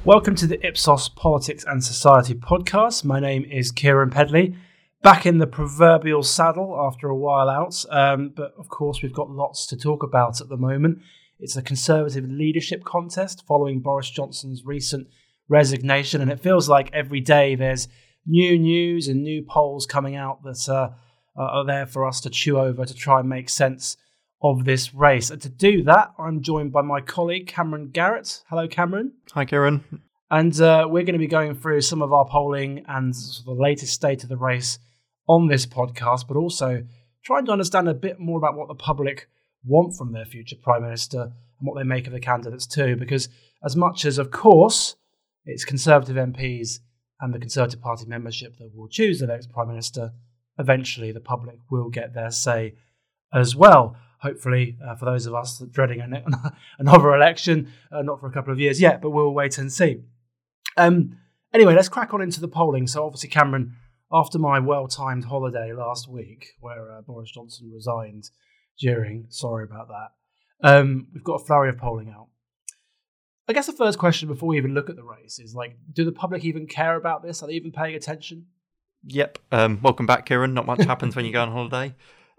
Welcome to the Ipsos Politics and Society podcast. My name is Kieran Pedley, back in the proverbial saddle after a while out, but of course we've got lots to talk about at the moment. It's a Conservative leadership contest following Boris Johnson's recent resignation, and it feels like every day there's new news and new polls coming out that are there for us to chew over to try and make sense of this race. And to do that, I'm joined by my colleague, Cameron Garrett. Hello, Cameron. Hi, Kieran. And we're going to be going through some of our polling and sort of the latest state of the race on this podcast, but also trying to understand a bit more about what the public want from their future Prime Minister and what they make of the candidates too. Because as much as, of course, it's Conservative MPs and the Conservative Party membership that will choose the next Prime Minister, eventually the public will get their say as well. Hopefully, for those of us dreading another election, not for a couple of years yet, but we'll wait and see. Anyway, let's crack on into the polling. So obviously, Cameron, after my well-timed holiday last week, where Boris Johnson resigned sorry about that, we've got a flurry of polling out. I guess the first question before we even look at the race is, do the public even care about this? Are they even paying attention? Yep. Welcome back, Kieran. Not much happens when you go on holiday.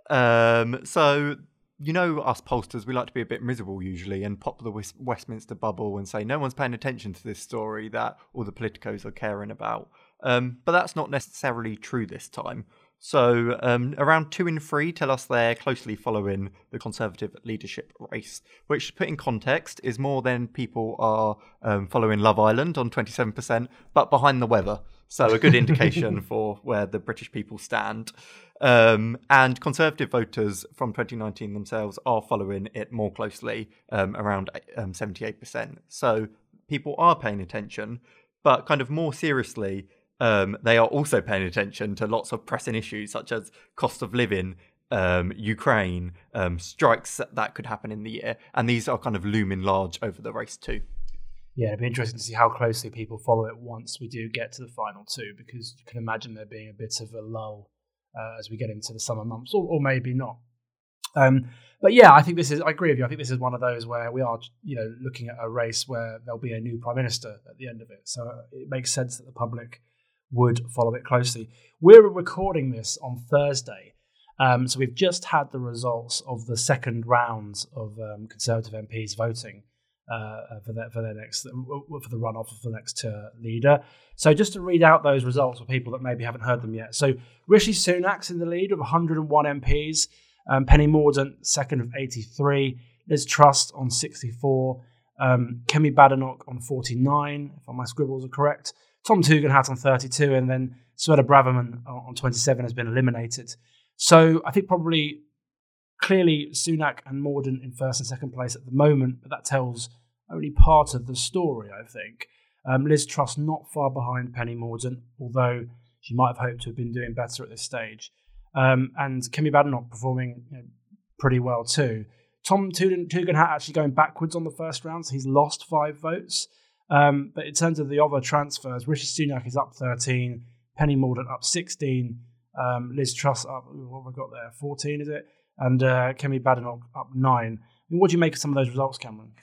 So, you know, us pollsters, we like to be a bit miserable usually and pop the Westminster bubble and say no one's paying attention to this story that all the politicos are caring about. But that's not necessarily true this time. So around 2 in 3 tell us they're closely following the Conservative leadership race, which, to put in context, is more than people are following Love Island on 27%, but behind the weather. So a good indication for where the British people stand. And Conservative voters from 2019 themselves are following it more closely, around 78%. So people are paying attention, but kind of more seriously, they are also paying attention to lots of pressing issues such as cost of living, Ukraine, strikes that could happen in the year. And these are kind of looming large over the race too. Yeah, it'd be interesting to see how closely people follow it once we do get to the final two, because you can imagine there being a bit of a lull as we get into the summer months, or maybe not. But yeah, I agree with you. I think this is one of those where we are, looking at a race where there'll be a new Prime Minister at the end of it. So it makes sense that the public would follow it closely. We're recording this on Thursday. So we've just had the results of the second round of Conservative MPs voting for the runoff of the next leader. So just to read out those results for people that maybe haven't heard them yet. So Rishi Sunak's in the lead with 101 MPs. Penny Mordaunt, second of 83. Liz Truss on 64. Kemi Badenoch on 49, if my scribbles are correct. Tom Tugendhat on 32, and then Suella Braverman on 27 has been eliminated. So I think probably clearly Sunak and Mordaunt in first and second place at the moment, but that tells only part of the story, I think. Liz Truss not far behind Penny Mordaunt, although she might have hoped to have been doing better at this stage. And Kemi Badenoch performing pretty well too. Tom Tugendhat actually going backwards on the first round, so he's lost 5 votes. But in terms of the other transfers, Rishi Sunak is up 13, Penny Mordaunt up 16, Liz Truss up, what have I got there, 14 is it? And Kemi Badenoch up 9. What do you make of some of those results, Cameron?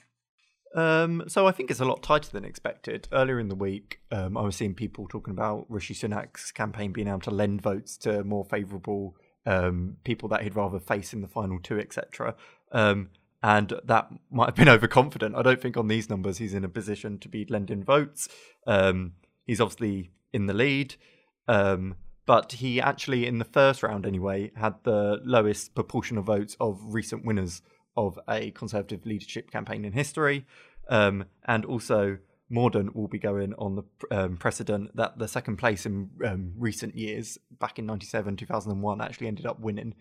So I think it's a lot tighter than expected. Earlier in the week, I was seeing people talking about Rishi Sunak's campaign being able to lend votes to more favourable people that he'd rather face in the final 2, etc. And that might have been overconfident. I don't think on these numbers he's in a position to be lending votes. He's obviously in the lead. But he actually, in the first round anyway, had the lowest proportion of votes of recent winners of a Conservative leadership campaign in history. And also, Mordaunt will be going on the precedent that the second place in recent years, back in 97, 2001, actually ended up winning.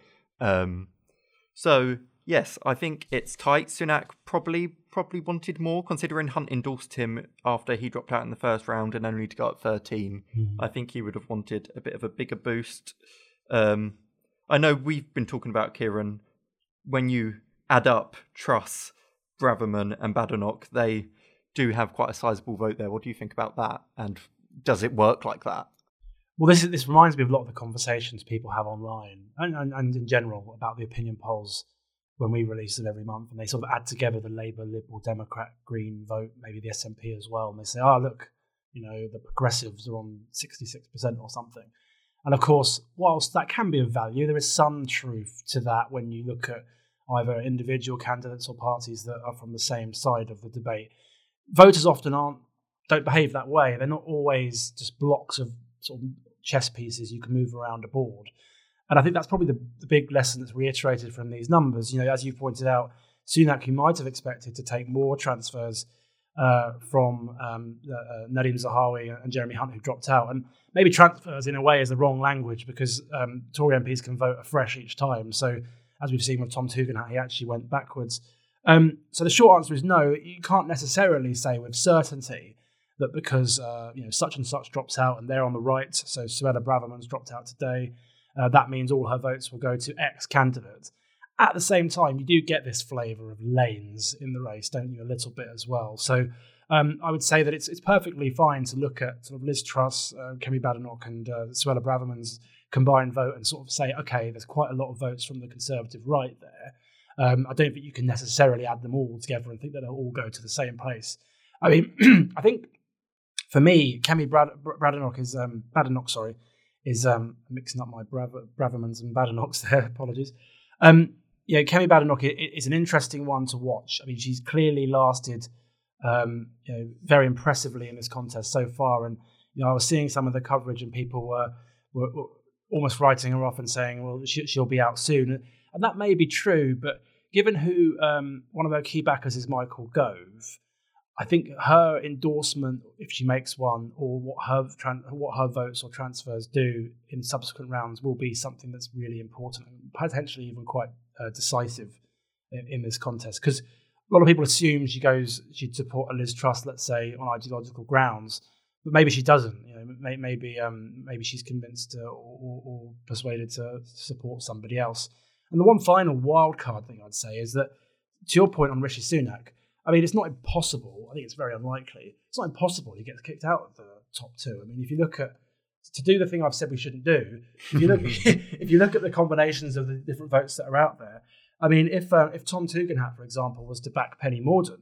So, yes, I think it's tight. Sunak probably wanted more, considering Hunt endorsed him after he dropped out in the first round and only to go at 13. I think he would have wanted a bit of a bigger boost. I know we've been talking about, Kieran, when you add up Truss, Braverman and Badenoch, they do have quite a sizable vote there. What do you think about that? And does it work like that? Well, this reminds me of a lot of the conversations people have online and in general about the opinion polls when we release them every month, and they sort of add together the Labour, Liberal, Democrat, Green vote, maybe the SNP as well, and they say, oh, look, the Progressives are on 66% or something. And of course, whilst that can be of value, there is some truth to that when you look at either individual candidates or parties that are from the same side of the debate. Voters often don't behave that way. They're not always just blocks of sort of chess pieces you can move around a board. And I think that's probably the big lesson that's reiterated from these numbers. As you pointed out, Sunak, you might have expected to take more transfers from Nadhim Zahawi and Jeremy Hunt, who dropped out. And maybe transfers, in a way, is the wrong language, because Tory MPs can vote afresh each time. So, as we've seen with Tom Tugendhat, he actually went backwards. So the short answer is no. You can't necessarily say with certainty that because such and such drops out and they're on the right, so Suella Braverman's dropped out today, that means all her votes will go to X candidate. At the same time, you do get this flavour of lanes in the race, don't you, a little bit as well. So I would say that it's perfectly fine to look at sort of Liz Truss, Kemi Badenoch and Suella Braverman's combined vote and sort of say, okay, there's quite a lot of votes from the Conservative right there. I don't think you can necessarily add them all together and think that they'll all go to the same place. I mean, I think for me, Kemi Badenoch is mixing up my Bravermans and Badenochs there. Apologies. Kemi Badenoch is an interesting one to watch. I mean, she's clearly lasted very impressively in this contest so far, and I was seeing some of the coverage, and people were almost writing her off and saying, well, she'll be out soon. And that may be true, but given who one of her key backers is Michael Gove, I think her endorsement, if she makes one, or what her votes or transfers do in subsequent rounds, will be something that's really important and potentially even quite decisive in this contest. Because a lot of people assume she'd support a Liz Truss, let's say, on ideological grounds, but maybe she doesn't. Maybe she's convinced or persuaded to support somebody else. And the one final wildcard thing I'd say is that, to your point on Rishi Sunak, I mean, it's not impossible. I think it's very unlikely. It's not impossible he gets kicked out of the top two. I mean, if you look at, to do the thing I've said we shouldn't do, if you look at the combinations of the different votes that are out there, I mean, if Tom Tugendhat, for example, was to back Penny Mordaunt,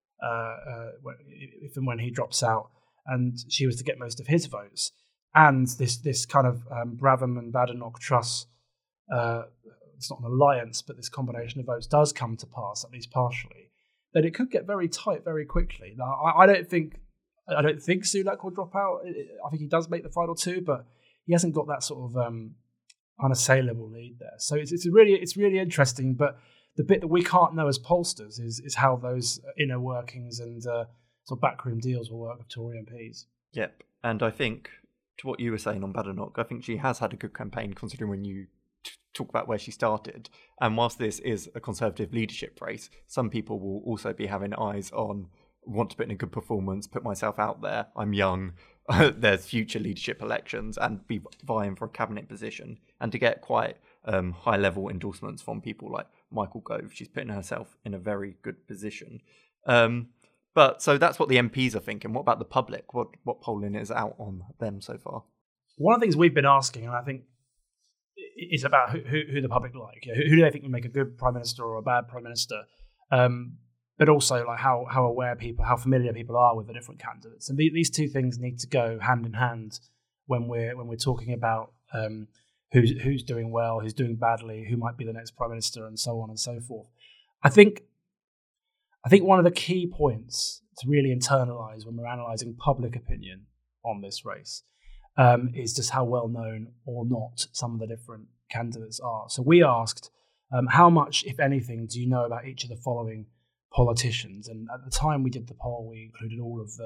if and when he drops out, and she was to get most of his votes, and this kind of Braverman, Badenoch, Truss, it's not an alliance, but this combination of votes does come to pass, at least partially, then it could get very tight very quickly. Now, I don't think Sunak will drop out. I think he does make the final two, but he hasn't got that sort of unassailable lead there. So it's really interesting. But the bit that we can't know as pollsters is how those inner workings and sort of backroom deals will work with Tory MPs. Yep, and I think to what you were saying on Badenoch, I think she has had a good campaign considering when you talk about where she started. And whilst this is a Conservative leadership race, some people will also be having eyes on, want to put in a good performance, put myself out there, I'm young, there's future leadership elections, and be vying for a cabinet position. And to get quite high level endorsements from people like Michael Gove, she's putting herself in a very good position. But so that's what the MPs are thinking. What about the public? What polling is out on them so far? One of the things we've been asking, and I think it's about who the public like. Who do they think would make a good prime minister or a bad prime minister? But also like how aware people, how familiar people are with the different candidates. And these two things need to go hand in hand when we're talking about who's doing well, who's doing badly, who might be the next prime minister, and so on and so forth. I think one of the key points to really internalise when we're analysing public opinion on this race is just how well known or not some of the different candidates are. So we asked, how much, if anything, do you know about each of the following politicians? And at the time we did the poll, we included all of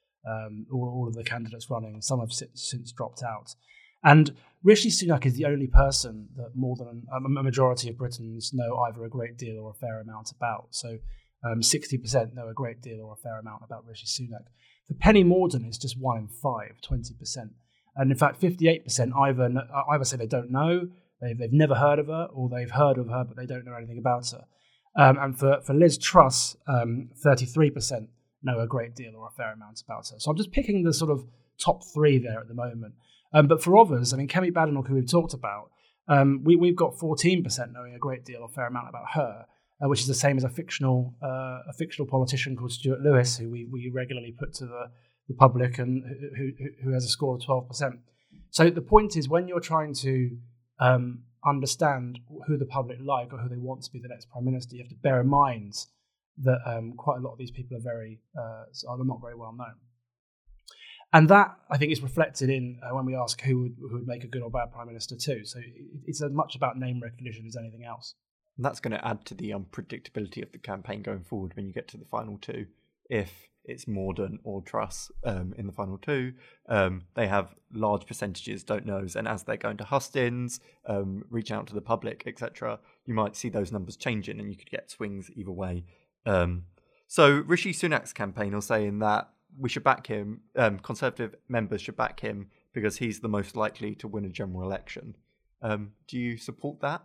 the candidates running. Some have since dropped out. And Rishi Sunak is the only person that more than a majority of Britons know either a great deal or a fair amount about. So 60% know a great deal or a fair amount about Rishi Sunak. For Penny Mordaunt, it's just 1 in 5, 20%. And in fact, 58% either say they don't know, they've never heard of her, or they've heard of her, but they don't know anything about her. And for Liz Truss, 33% know a great deal or a fair amount about her. So I'm just picking the sort of top three there at the moment. But for others, I mean, Kemi Badenoch, who we've talked about, we've got 14% knowing a great deal or fair amount about her. which is the same as a fictional politician called Stuart Lewis, who we regularly put to the public and who has a score of 12%. So the point is, when you're trying to understand who the public like or who they want to be the next prime minister, you have to bear in mind that quite a lot of these people are not very well known. And that, I think, is reflected in when we ask who would make a good or bad prime minister too. So it's as much about name recognition as anything else. And that's going to add to the unpredictability of the campaign going forward when you get to the final two. If it's Mordaunt or Truss in the final two, they have large percentages, don't knows, and as they're going to hustings, reach out to the public, etc., you might see those numbers changing and you could get swings either way. So Rishi Sunak's campaign are saying that we should back him, Conservative members should back him because he's the most likely to win a general election. Do you support that?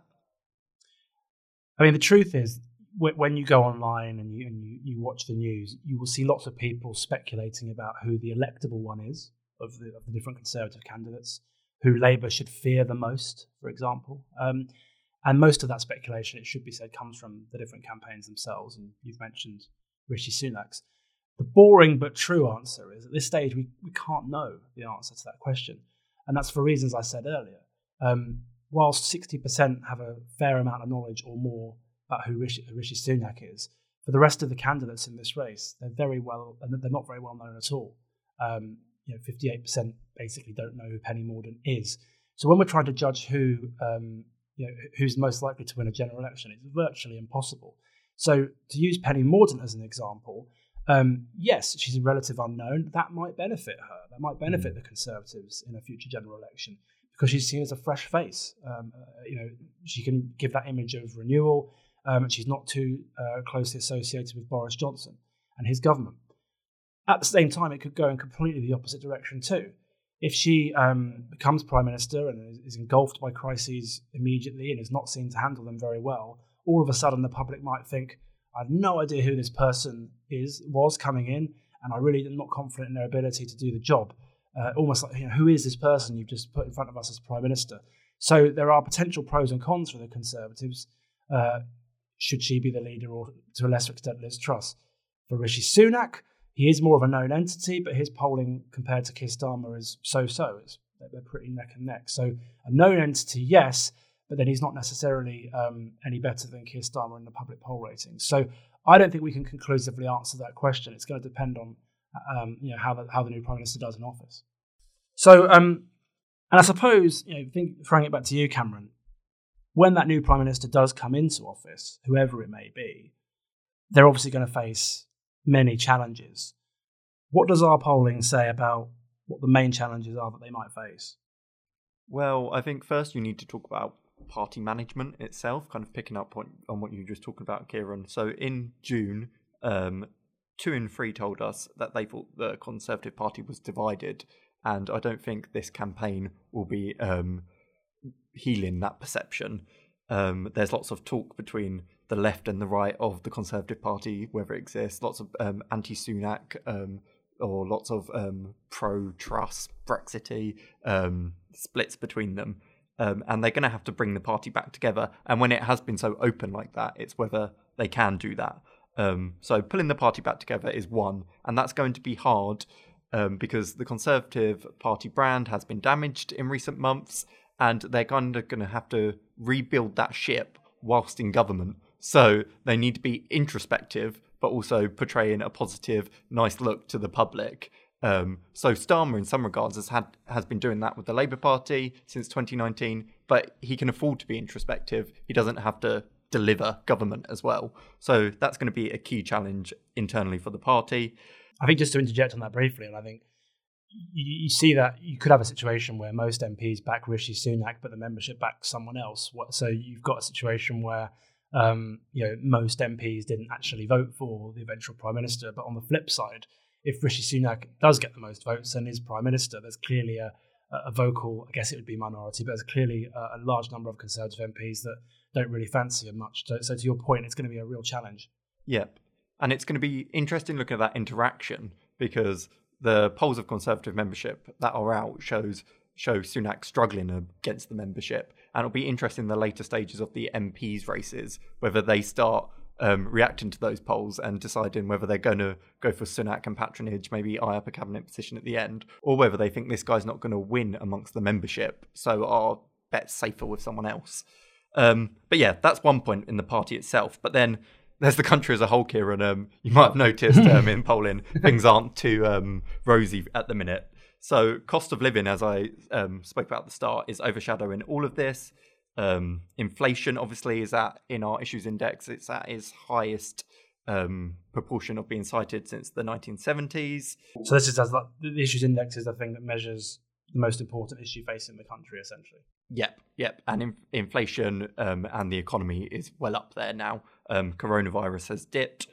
I mean, the truth is, when you go online and you watch the news, you will see lots of people speculating about who the electable one is of the different Conservative candidates, who Labour should fear the most, for example. And most of that speculation, it should be said, comes from the different campaigns themselves. And you've mentioned Rishi Sunak's. The boring but true answer is, at this stage, we can't know the answer to that question. And that's for reasons I said earlier. Whilst 60% have a fair amount of knowledge or more about who Rishi Sunak is, for the rest of the candidates in this race, they're not very well known at all. 58% basically don't know who Penny Mordaunt is. So when we're trying to judge who's most likely to win a general election, it's virtually impossible. So to use Penny Mordaunt as an example, yes, she's a relative unknown. That might benefit her. That might benefit the Conservatives in a future general election because she's seen as a fresh face. She can give that image of renewal. She's not too closely associated with Boris Johnson and his government. At the same time, it could go in completely the opposite direction too. If she becomes Prime Minister and is engulfed by crises immediately and is not seen to handle them very well, all of a sudden the public might think, I have no idea who this person was coming in, and I really am not confident in their ability to do the job. Almost like, who is this person you've just put in front of us as Prime Minister? So there are potential pros and cons for the Conservatives. Should she be the leader, or to a lesser extent Liz Truss? For Rishi Sunak, he is more of a known entity, but his polling compared to Keir Starmer is so-so. They're pretty neck and neck. So a known entity, yes, but then he's not necessarily any better than Keir Starmer in the public poll ratings. So I don't think we can conclusively answer that question. It's going to depend on how the new Prime Minister does in office. So, and I suppose, throwing it back to you, Cameron, when that new Prime Minister does come into office, whoever it may be, they're obviously going to face many challenges. What does our polling say about what the main challenges are that they might face? Well, I think first you need to talk about party management itself, kind of picking up on what you were just talking about, Kieran. So in June, 2 in 3 told us that they thought the Conservative Party was divided, and I don't think this campaign will be healing that perception. There's lots of talk between the left and the right of the Conservative Party, whether it exists, lots of anti-Sunak or lots of pro-Truss, Brexity splits between them. And they're going to have to bring the party back together. And when it has been so open like that, it's whether they can do that. So pulling the party back together is one, and that's going to be hard because the Conservative Party brand has been damaged in recent months, and they're kind of going to have to rebuild that ship whilst in government. So they need to be introspective, but also portraying a positive, nice look to the public. So Starmer, in some regards, has been doing that with the Labour Party since 2019, but he can afford to be introspective. He doesn't have to deliver government as well. So that's going to be a key challenge internally for the party. I think just to interject on that briefly, and I think you see that you could have a situation where most MPs back Rishi Sunak, but the membership backs someone else. So you've got a situation where most MPs didn't actually vote for the eventual Prime Minister, but on the flip side, if Rishi Sunak does get the most votes and is Prime Minister, there's clearly a vocal, I guess it would be minority, but there's clearly a large number of Conservative MPs that don't really fancy him much. So to your point, it's going to be a real challenge. Yep. And it's going to be interesting looking at that interaction because the polls of Conservative membership that are out show Sunak struggling against the membership. And it'll be interesting in the later stages of the MPs races, whether they start reacting to those polls and deciding whether they're going to go for Sunak and patronage, maybe eye up a cabinet position at the end, or whether they think this guy's not going to win amongst the membership, so our bet's safer with someone else. But yeah, that's one point in the party itself. But then there's the country as a whole, Kieran. You might have noticed in polling, things aren't too rosy at the minute. So cost of living, as I spoke about at the start, is overshadowing all of this. Inflation, obviously, is in our issues index. It's at its highest proportion of being cited since the 1970s. So this is the issues index is the thing that measures the most important issue facing the country, essentially. Yep. And inflation and the economy is well up there now. Coronavirus has dipped.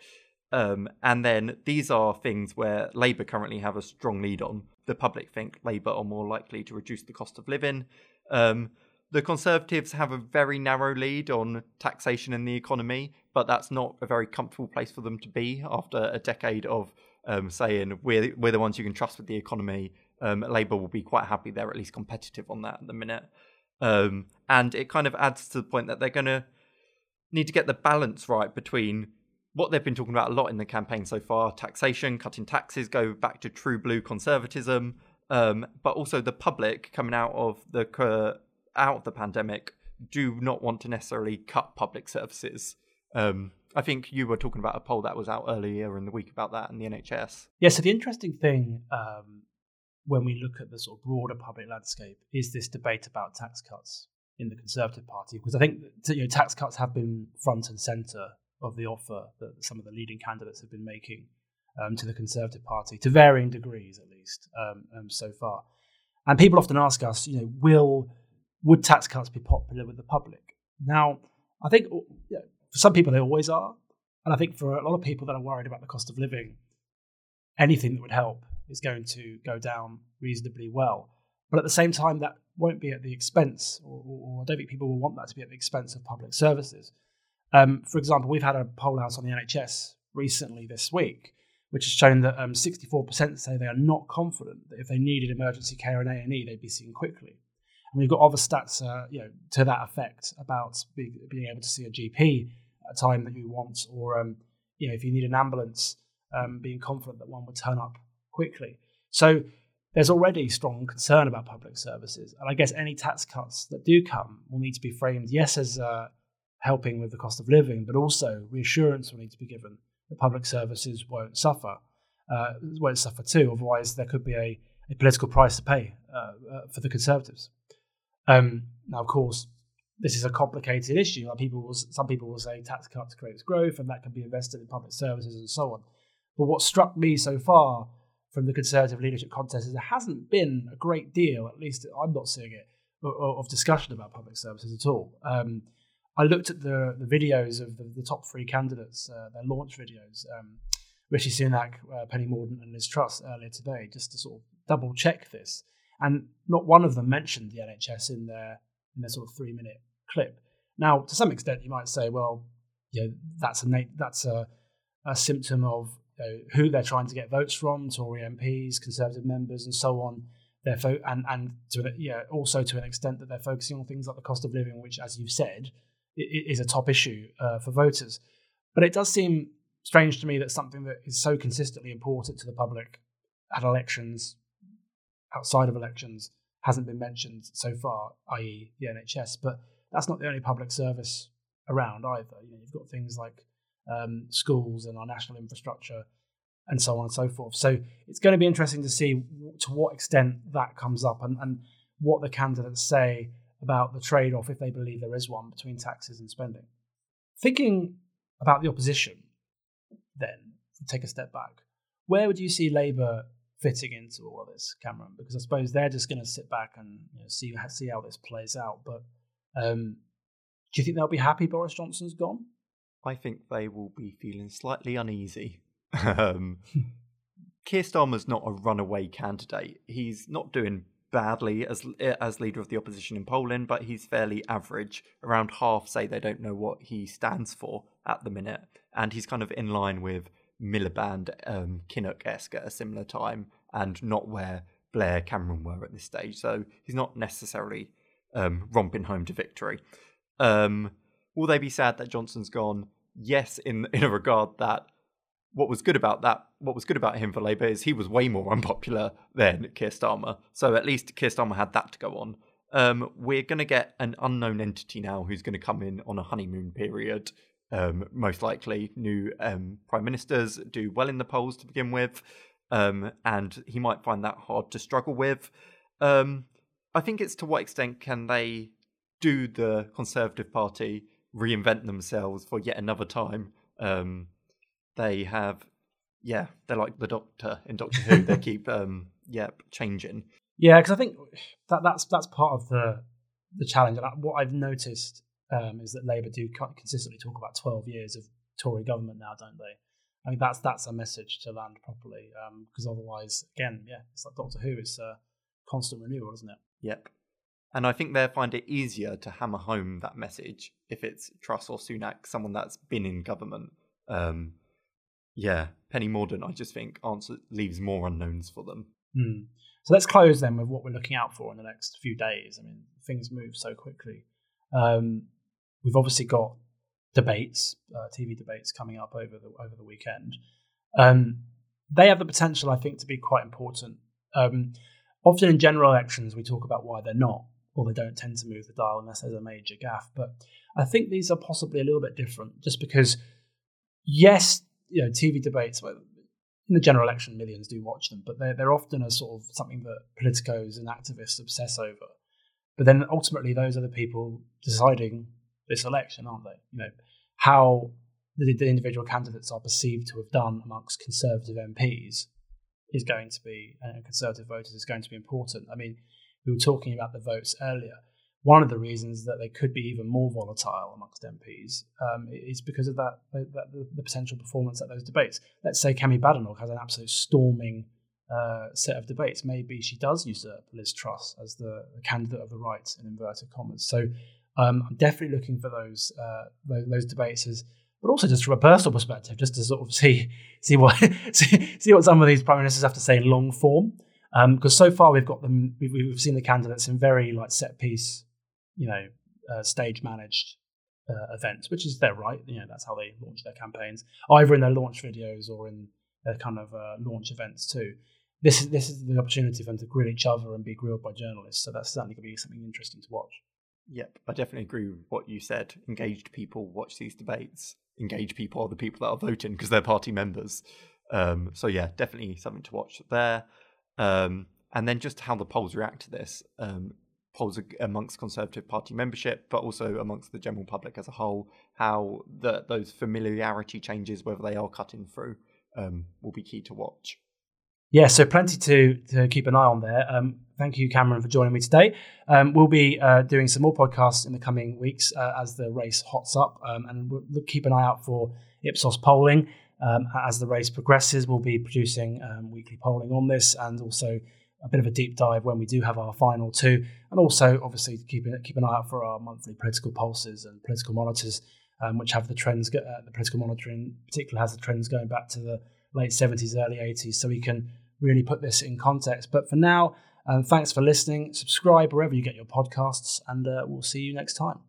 And then these are things where Labour currently have a strong lead on. The public think Labour are more likely to reduce the cost of living. The Conservatives have a very narrow lead on taxation and the economy, but that's not a very comfortable place for them to be after a decade of saying we're the ones you can trust with the economy. Labour will be quite happy they're at least competitive on that at the minute. And it kind of adds to the point that they're going to need to get the balance right between what they've been talking about a lot in the campaign so far, taxation, cutting taxes, go back to true blue conservatism, but also the public coming out of the pandemic do not want to necessarily cut public services. I think you were talking about a poll that was out earlier in the week about that in the NHS. Yeah, so the interesting thing when we look at the sort of broader public landscape is this debate about tax cuts in the Conservative Party, because I think tax cuts have been front and centre of the offer that some of the leading candidates have been making to the Conservative Party, to varying degrees at least so far. And people often ask us, would tax cuts be popular with the public? Now, I think for some people they always are, and I think for a lot of people that are worried about the cost of living, anything that would help is going to go down reasonably well. But at the same time, that won't be at the expense, or I don't think people will want that to be at the expense of public services. For example, we've had a poll out on the NHS recently this week, which has shown that 64% say they are not confident that if they needed emergency care and A&E, they'd be seen quickly. And we've got other stats, to that effect about being able to see a GP at a time that you want, or if you need an ambulance, being confident that one would turn up quickly. So there's already strong concern about public services, and I guess any tax cuts that do come will need to be framed, yes, as helping with the cost of living, but also reassurance will need to be given that public services won't suffer too. Otherwise, there could be a political price to pay for the Conservatives. Now, of course, this is a complicated issue. Some people will say tax cuts creates growth, and that can be invested in public services and so on. But what struck me so far from the Conservative leadership contest is there hasn't been a great deal, at least I'm not seeing it, of discussion about public services at all. I looked at the videos of the top three candidates, their launch videos, Rishi Sunak, Penny Mordaunt and Liz Truss earlier today, just to sort of double check this. And not one of them mentioned the NHS in their sort of 3-minute clip. Now, to some extent, you might say, well, that's a symptom of who they're trying to get votes from, Tory MPs, Conservative members, and so on. Also to an extent that they're focusing on things like the cost of living, which, as you've said, is a top issue for voters. But it does seem strange to me that something that is so consistently important to the public at elections, outside of elections, hasn't been mentioned so far, i.e. the NHS. But that's not the only public service around either. You've got things like schools and our national infrastructure and so on and so forth. So it's going to be interesting to see to what extent that comes up and what the candidates say about the trade-off, if they believe there is one, between taxes and spending. Thinking about the opposition, then, take a step back, where would you see Labour fitting into all of this, Cameron? Because I suppose they're just going to sit back and see how this plays out. But do you think they'll be happy Boris Johnson's gone? I think they will be feeling slightly uneasy. Keir Starmer's not a runaway candidate. He's not doing badly as leader of the opposition in Poland, but he's fairly average. Around half say they don't know what he stands for at the minute, and he's kind of in line with Miliband, Kinnock-esque at a similar time, and not where Blair, Cameron were at this stage. So he's not necessarily romping home to victory. Will they be sad that Johnson's gone? yes, in a regard that what was good about him for Labour is he was way more unpopular than Keir Starmer. So at least Keir Starmer had that to go on. We're going to get an unknown entity now who's going to come in on a honeymoon period. Most likely new prime ministers do well in the polls to begin with, and he might find that hard to struggle with. I think it's to what extent can they do the Conservative Party reinvent themselves for yet another time. They have, they're like the Doctor in Doctor Who. They keep, changing. Yeah, because I think that's part of the challenge. And what I've noticed is that Labour do consistently talk about 12 years of Tory government now, don't they? I mean, that's a message to land properly, because otherwise, again, it's like Doctor Who. It's a constant renewal, isn't it? Yep. And I think they find it easier to hammer home that message if it's Truss or Sunak, someone that's been in government. Penny Mordaunt, I just think, leaves more unknowns for them. So let's close then with what we're looking out for in the next few days. I mean, things move so quickly. We've obviously got debates, TV debates coming up over the weekend. They have the potential, I think, to be quite important. Often in general elections, we talk about why they're not, or they don't tend to move the dial unless there's a major gaffe. But I think these are possibly a little bit different, just because, yes, TV debates, in the general election, millions do watch them, but they're often a sort of something that politicos and activists obsess over. But then ultimately, those are the people deciding this election, aren't they? How the individual candidates are perceived to have done amongst Conservative MPs is going to be, and Conservative voters is going to be important. I mean, we were talking about the votes earlier. One of the reasons that they could be even more volatile amongst MPs is because of the potential performance at those debates. Let's say Kemi Badenoch has an absolute storming set of debates. Maybe she does usurp Liz Truss as the candidate of the right, in inverted commas. So I'm definitely looking for those debates but also just from a personal perspective, just to sort of see what some of these prime ministers have to say in long form. Because so far we've seen the candidates in very set piece, stage managed events, which is their right. That's how they launch their campaigns, either in their launch videos or in their kind of launch events too. This is the opportunity for them to grill each other and be grilled by journalists. So that's certainly going to be something interesting to watch. Yep, I definitely agree with what you said. Engaged people watch these debates. Engaged people are the people that are voting because they're party members. So definitely something to watch there. And then just how the polls react to this. Polls amongst Conservative Party membership, but also amongst the general public as a whole, how those familiarity changes, whether they are cutting through, will be key to watch. Yeah, so plenty to keep an eye on there. Thank you, Cameron, for joining me today. We'll be doing some more podcasts in the coming weeks as the race hots up, and we'll keep an eye out for Ipsos polling. As the race progresses, we'll be producing weekly polling on this, and also a bit of a deep dive when we do have our final two, and also obviously keep an eye out for our monthly political pulses and political monitors, which have the trends. The political monitor in particular has the trends going back to the late 70s, early 80s, so we can really put this in context. But for now, thanks for listening. Subscribe wherever you get your podcasts, and we'll see you next time.